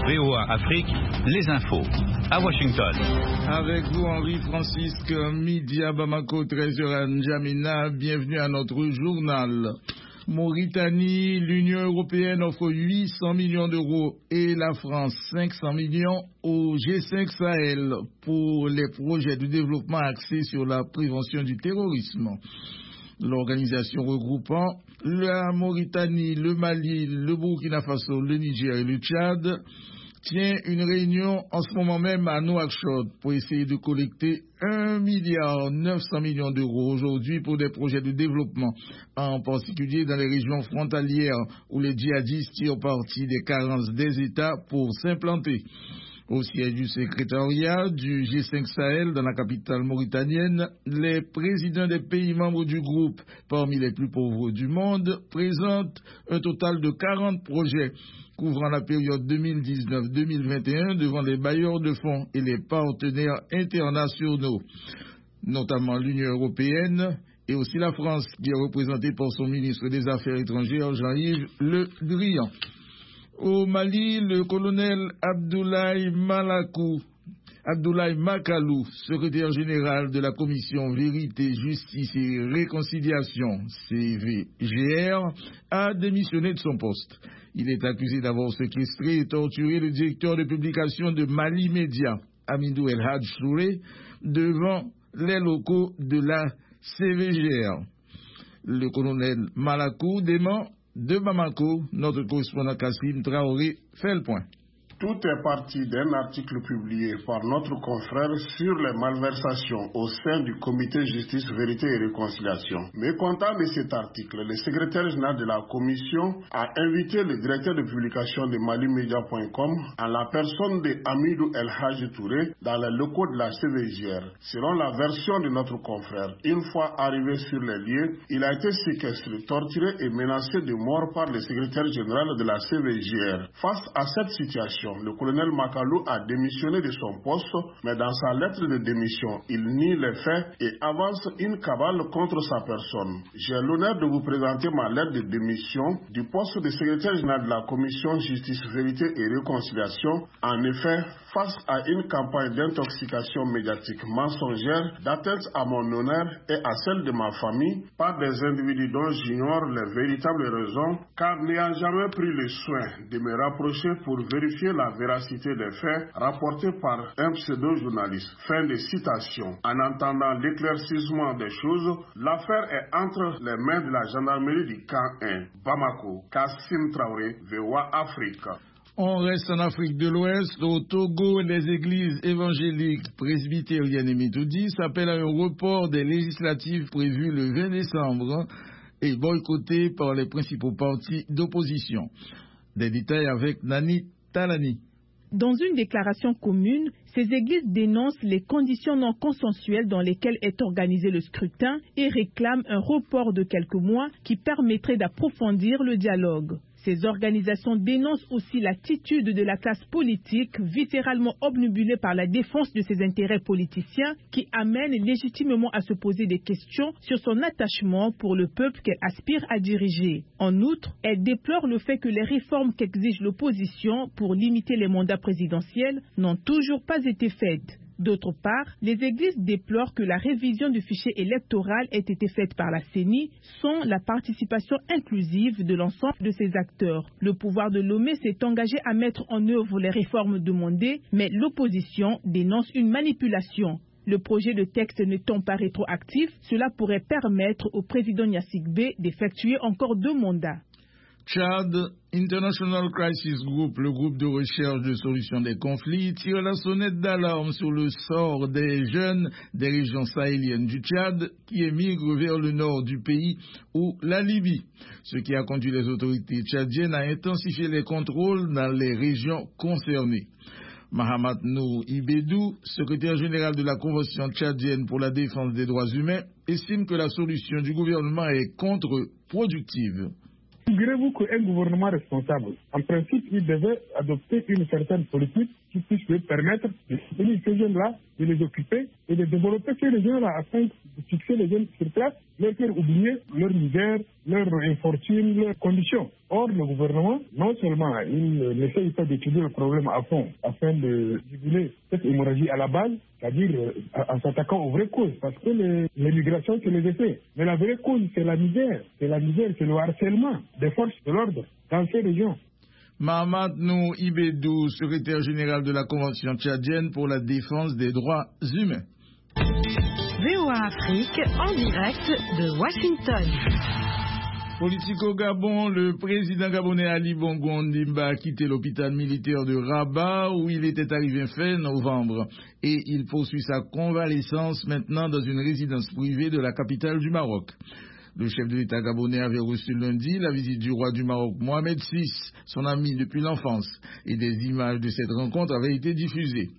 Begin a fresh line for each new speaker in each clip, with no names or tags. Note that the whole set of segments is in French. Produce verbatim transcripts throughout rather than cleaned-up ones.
V O A Afrique, les infos. À Washington.
Avec vous, Henri-Francisque, midi à Bamako, treize heures à N'Djamena. Bienvenue à notre journal. Mauritanie, l'Union européenne offre huit cents millions d'euros et la France cinq cents millions au G cinq Sahel pour les projets de développement axés sur la prévention du terrorisme. L'organisation regroupant la Mauritanie, le Mali, le Burkina Faso, le Niger et le Tchad tient une réunion en ce moment même à Nouakchott pour essayer de collecter un milliard neuf cents millions d'euros aujourd'hui pour des projets de développement, en particulier dans les régions frontalières où les djihadistes tirent parti des carences des États pour s'implanter. Au siège du secrétariat du G cinq Sahel dans la capitale mauritanienne, les présidents des pays membres du groupe, parmi les plus pauvres du monde, présentent un total de quarante projets couvrant la période deux mille dix-neuf deux mille vingt et un devant les bailleurs de fonds et les partenaires internationaux, notamment l'Union européenne et aussi la France, qui est représentée par son ministre des Affaires étrangères, Jean-Yves Le Drian. Au Mali, le colonel Abdoulaye Malakou, Abdoulaye Makalou, secrétaire général de la commission Vérité, Justice et Réconciliation, C V G R, a démissionné de son poste. Il est accusé d'avoir séquestré et torturé le directeur de publication de Mali Média, Amidou El Hadj Touré, devant les locaux de la C V G R. Le colonel Malakou dément. De Bamako, notre correspondant Kassim Traoré fait le point.
Tout est parti d'un article publié par notre confrère sur les malversations au sein du comité Justice, Vérité et Réconciliation. Mécontent de cet article, le secrétaire général de la commission a invité le directeur de publication de Mali Media point com en la personne de Amidou El Hadj Touré dans les locaux de la C V G R. Selon la version de notre confrère, une fois arrivé sur les lieux, il a été séquestré, torturé et menacé de mort par le secrétaire général de la C V G R. Face à cette situation, le colonel Makalou a démissionné de son poste, mais dans sa lettre de démission, il nie les faits et avance une cabale contre sa personne. J'ai l'honneur de vous présenter ma lettre de démission du poste de secrétaire général de la commission Justice, Vérité et Réconciliation. En effet, face à une campagne d'intoxication médiatique mensongère, d'atteinte à mon honneur et à celle de ma famille par des individus dont j'ignore les véritables raisons, car n'ayant jamais pris le soin de me rapprocher pour vérifier la véracité des faits rapportés par un pseudo-journaliste. Fin de citation. En entendant l'éclaircissement des choses, l'affaire est entre les mains de la gendarmerie du camp un. Bamako, Kassim Traoré, V O A Afrique.
On reste en Afrique de l'Ouest. Au Togo, les églises évangéliques, presbytériennes et méthodistes appellent à un report des législatives prévues le vingt décembre et boycottées par les principaux partis d'opposition. Des détails avec Nani Talani.
Dans une déclaration commune, ces églises dénoncent les conditions non consensuelles dans lesquelles est organisé le scrutin et réclament un report de quelques mois qui permettrait d'approfondir le dialogue. Ces organisations dénoncent aussi l'attitude de la classe politique viscéralement obnubilée par la défense de ses intérêts politiciens qui amène légitimement à se poser des questions sur son attachement pour le peuple qu'elle aspire à diriger. En outre, elle déplore le fait que les réformes qu'exige l'opposition pour limiter les mandats présidentiels n'ont toujours pas été faites. D'autre part, les églises déplorent que la révision du fichier électoral ait été faite par la C E N I sans la participation inclusive de l'ensemble de ses acteurs. Le pouvoir de Lomé s'est engagé à mettre en œuvre les réformes demandées, mais l'opposition dénonce une manipulation. Le projet de texte n'étant pas rétroactif, cela pourrait permettre au président Gnassingbé d'effectuer encore deux mandats.
Tchad, International Crisis Group, le groupe de recherche de solutions des conflits, tire la sonnette d'alarme sur le sort des jeunes des régions sahéliennes du Tchad qui émigrent vers le nord du pays ou la Libye, ce qui a conduit les autorités tchadiennes à intensifier les contrôles dans les régions concernées. Mahamat Nour Ibedou, secrétaire général de la Convention tchadienne pour la défense des droits humains, estime que la solution du gouvernement est contre-productive.
Figurez-vous qu'un gouvernement responsable, en principe, il devait adopter une certaine politique qui puisse lui permettre de soutenir ces jeunes-là, de les occuper et de développer ces régions-là afin de fixer les jeunes sur place, leur faire oublier leur misère, leur infortune, leurs conditions. Or, le gouvernement, non seulement il n'essaye pas d'étudier le problème à fond afin de juguler cette hémorragie à la base, c'est-à-dire en, en s'attaquant aux vraies causes, parce que les, les migrations, c'est les effets. Mais la vraie cause, c'est la misère. C'est la misère, c'est le harcèlement des forces de l'ordre dans ces régions.
Mahamat Nou Ibedou, secrétaire général de la Convention tchadienne pour la défense des droits humains.
V O A Afrique, en direct de Washington.
Politique au Gabon, le président gabonais Ali Bongo Ondimba a quitté l'hôpital militaire de Rabat où il était arrivé fin novembre et il poursuit sa convalescence maintenant dans une résidence privée de la capitale du Maroc. Le chef de l'État gabonais avait reçu lundi la visite du roi du Maroc Mohamed six, son ami depuis l'enfance, et des images de cette rencontre avaient été diffusées.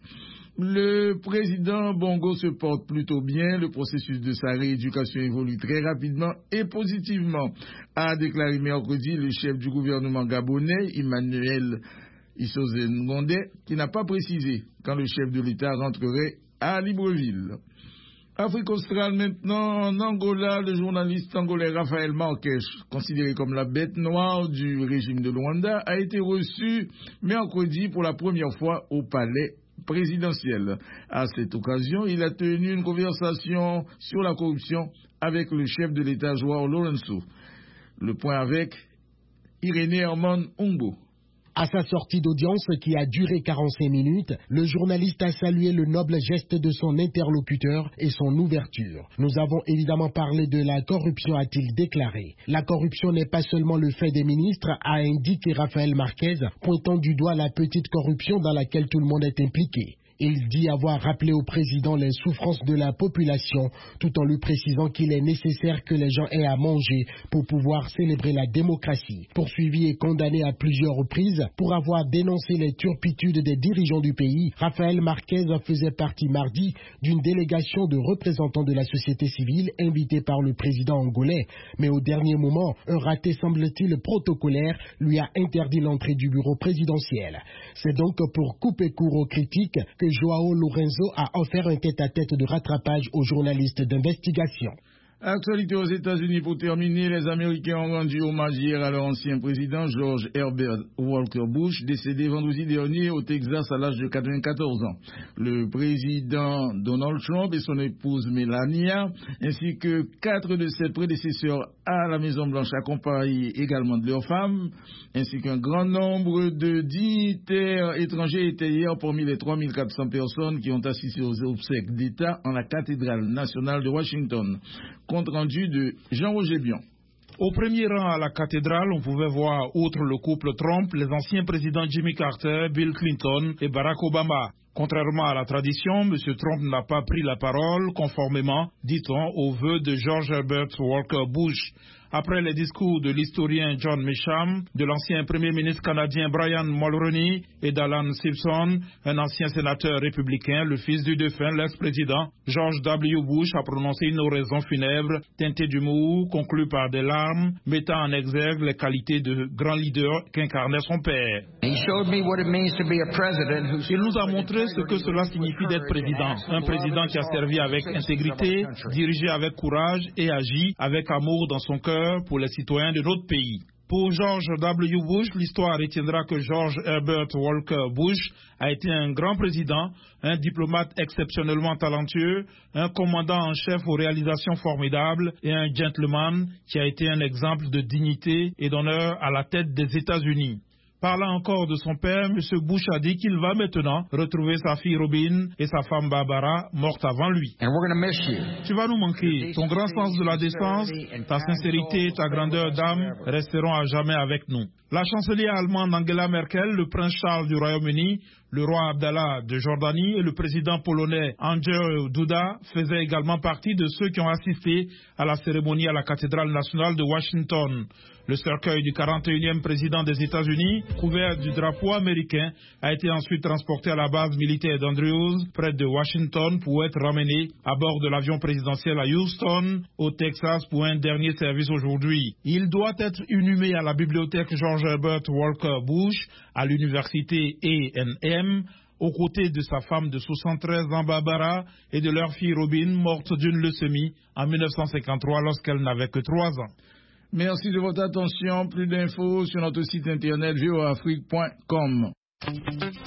Le président Bongo se porte plutôt bien, le processus de sa rééducation évolue très rapidement et positivement, a déclaré mercredi le chef du gouvernement gabonais, Emmanuel Issoze Ngondé, qui n'a pas précisé quand le chef de l'État rentrerait à Libreville. Afrique australe maintenant, en Angola, le journaliste angolais Raphaël Marques, considéré comme la bête noire du régime de Luanda, a été reçu mercredi pour la première fois au palais présidentiel. À cette occasion, il a tenu une conversation sur la corruption avec le chef de l'État João Lourenço. Le point avec Irénée Herman Umbo.
À sa sortie d'audience qui a duré quarante-cinq minutes, le journaliste a salué le noble geste de son interlocuteur et son ouverture. Nous avons évidemment parlé de la corruption, a-t-il déclaré. La corruption n'est pas seulement le fait des ministres, a indiqué Raphaël Marques, pointant du doigt la petite corruption dans laquelle tout le monde est impliqué. Il dit avoir rappelé au président les souffrances de la population, tout en lui précisant qu'il est nécessaire que les gens aient à manger pour pouvoir célébrer la démocratie. Poursuivi et condamné à plusieurs reprises pour avoir dénoncé les turpitudes des dirigeants du pays, Raphaël Marques faisait partie mardi d'une délégation de représentants de la société civile invitée par le président angolais. Mais au dernier moment, un raté semble-t-il protocolaire lui a interdit l'entrée du bureau présidentiel. C'est donc pour couper court aux critiques que João Lourenço a offert un tête-à-tête de rattrapage aux journalistes d'investigation.
Actualité aux États-Unis pour terminer, les Américains ont rendu hommage hier à leur ancien président George Herbert Walker Bush, décédé vendredi dernier au Texas à l'âge de quatre-vingt-quatorze ans. Le président Donald Trump et son épouse Melania, ainsi que quatre de ses prédécesseurs à la Maison-Blanche, accompagnés également de leurs femmes, ainsi qu'un grand nombre de dignitaires étrangers étaient hier parmi les trois mille quatre cents personnes qui ont assisté aux obsèques d'État en la cathédrale nationale de Washington. Compte rendu de Jean-Roger Bion.
Au premier rang à la cathédrale, on pouvait voir, outre le couple Trump, les anciens présidents Jimmy Carter, Bill Clinton et Barack Obama. Contrairement à la tradition, M. Trump n'a pas pris la parole, conformément, dit-on, aux vœux de George Herbert Walker Bush. Après les discours de l'historien John Meacham, de l'ancien premier ministre canadien Brian Mulroney et d'Alan Simpson, un ancien sénateur républicain, le fils du défunt, l'ex-président George W. Bush a prononcé une oraison funèbre teintée d'humour, conclue par des larmes, mettant en exergue les qualités de grand leader qu'incarnait son père. Il nous a montré ce que cela signifie d'être président. Un président qui a servi avec intégrité, dirigé avec courage et agi avec amour dans son cœur pour les citoyens de notre pays. Pour George W. Bush, l'histoire retiendra que George Herbert Walker Bush a été un grand président, un diplomate exceptionnellement talentueux, un commandant en chef aux réalisations formidables et un gentleman qui a été un exemple de dignité et d'honneur à la tête des États-Unis. Parlant encore de son père, M. Bush a dit qu'il va maintenant retrouver sa fille Robin et sa femme Barbara, morte avant lui. Tu vas nous manquer. Ton grand sens de la défense, ta sincérité et ta grandeur d'âme resteront à jamais avec nous. La chancelière allemande Angela Merkel, le prince Charles du Royaume-Uni, Le roi Abdallah de Jordanie et le président polonais Andrzej Duda faisaient également partie de ceux qui ont assisté à la cérémonie à la cathédrale nationale de Washington. Le cercueil du quarante et unième président des États-Unis, couvert du drapeau américain, a été ensuite transporté à la base militaire d'Andrews, près de Washington, pour être ramené à bord de l'avion présidentiel à Houston, au Texas, pour un dernier service aujourd'hui. Il doit être inhumé à la bibliothèque George Herbert Walker Bush, à l'université A and M, aux côtés de sa femme de soixante-treize ans Barbara et de leur fille Robin, morte d'une leucémie en mille neuf cent cinquante-trois lorsqu'elle n'avait que trois ans.
Merci de votre attention. Plus d'infos sur notre site internet v o afrique point com.